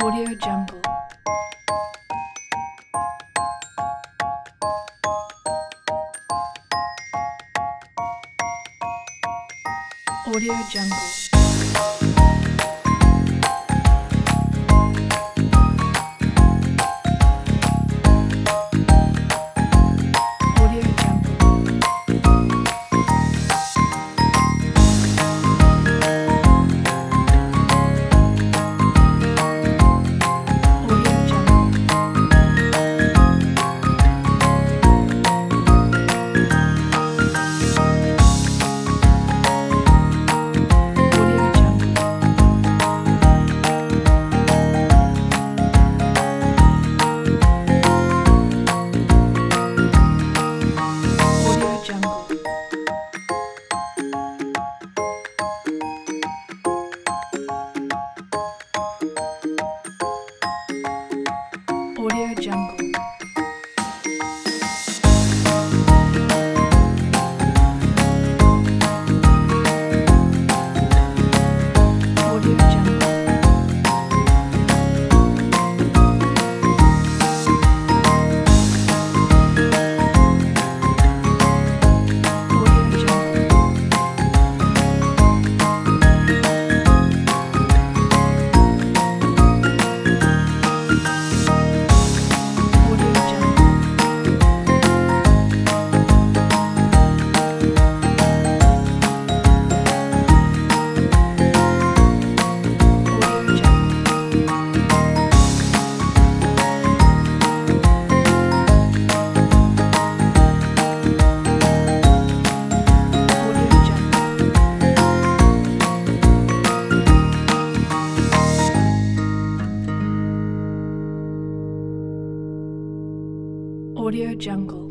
Audio Jungle. Audio Jungle. Audio Jungle. Audio Jungle. Audio Jungle. Audio Jungle. Audio Jungle. Audio Jungle. Audio Jungle. Audio Jungle. Audio Jungle. Audio Jungle. Audio Jungle.